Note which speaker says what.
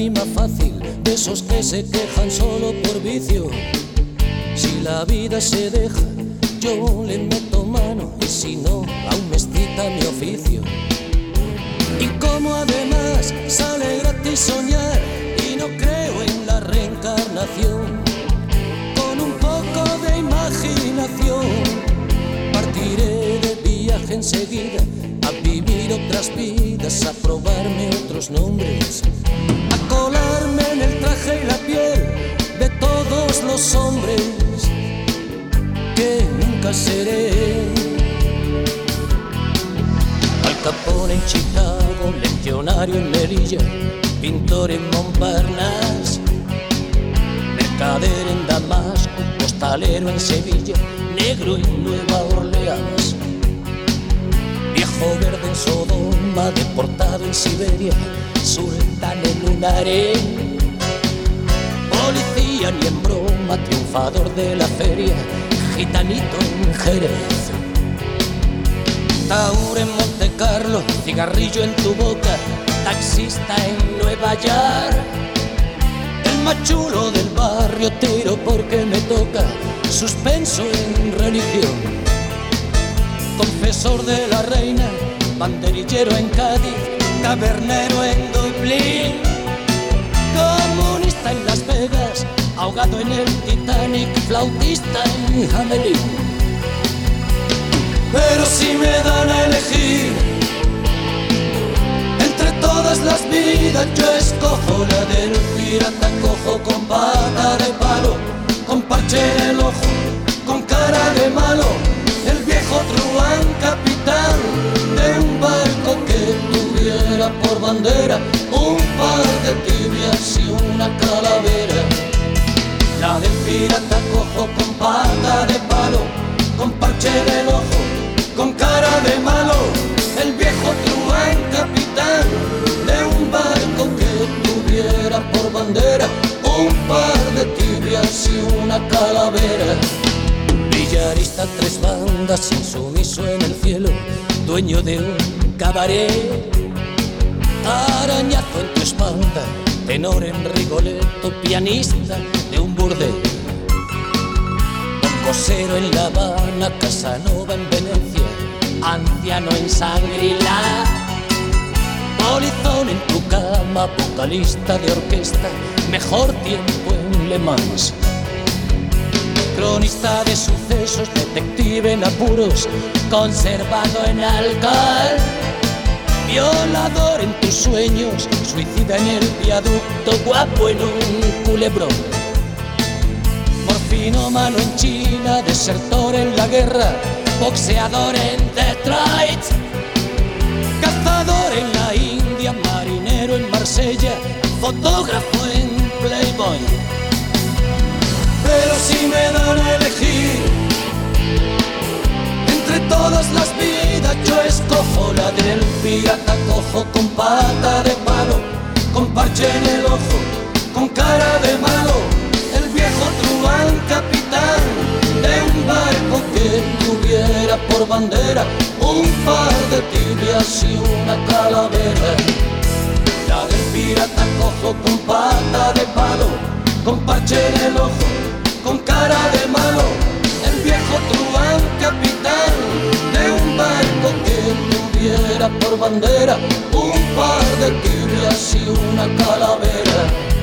Speaker 1: rima fácil, de esos que se quejan solo por vicio. Si la vida se deja, yo le meto mano, y si no, aún me excita mi oficio. Y como además sale gratis soñar, y no creo en la reencarnación, con un poco de imaginación partiré de viaje enseguida, a vivir otras vidas, a probarme otros nombres, a colarme en el traje y la piel de todos los hombres que nunca seré. Al Capone en Chicago, legionario en Melilla, pintor en Montparnasse, mercader en Damasco, costalero en Sevilla, negro en Nueva Orleans, viejo verde en Sodoma, deportado en Siberia, sultán en un harén, policía ni en broma, triunfador de la feria, gitanito en Jerez, taur en Monte Carlo, cigarrillo en tu boca, taxista en Nueva York, el más chulo del barrio, tiro porque me toca, suspenso en religión, confesor de la reina, banderillero en Cádiz, tabernero en Dublín, comunista en Las Vegas, ahogado en el Titanic, flautista en Hamelin. Pero si me dan a elegir entre todas las vidas, yo escojo la del pirata cojo, con pata de palo, con parche en el ojo, con cara de malo, el viejo truán capitán de un barco que tuviera por bandera un par de tibias y una calavera. La del pirata cojo, con pata de palo, con parche en el ojo, con cara de malo, el viejo truán capitán de un barco que tuviera por bandera un par de tibias y una calavera. Billarista tres bandas, insumiso en el cielo, dueño de un cabaret, arañazo en tu espalda, tenor en Rigoletto, pianista de un burdel, cosero en La Habana, Casanova en Venecia, anciano en Shangri-La, polizón en tu cama, vocalista de orquesta, mejor tiempo en Le Mans, cronista de sucesos, detective en apuros, conservado en alcohol, violador en tus sueños, suicida en el viaducto, guapo en un culebrón, morfinómano en China, desertor en la guerra, boxeador en Detroit, cazador en la India, marinero en Marsella, fotógrafo en Playboy. Pero si me dan a elegir entre todas las vidas, yo escojo la del pirata cojo, con pata de palo, con parche en el ojo, con cara de malo, el viejo truán capitán de un barco que tuviera por bandera un par de tibias y una calavera. La del pirata cojo, con pata de palo, con parche en el ojo, con cara de malo, el viejo truán capitán de un barco que tuviera por bandera un par de tibias y una calavera.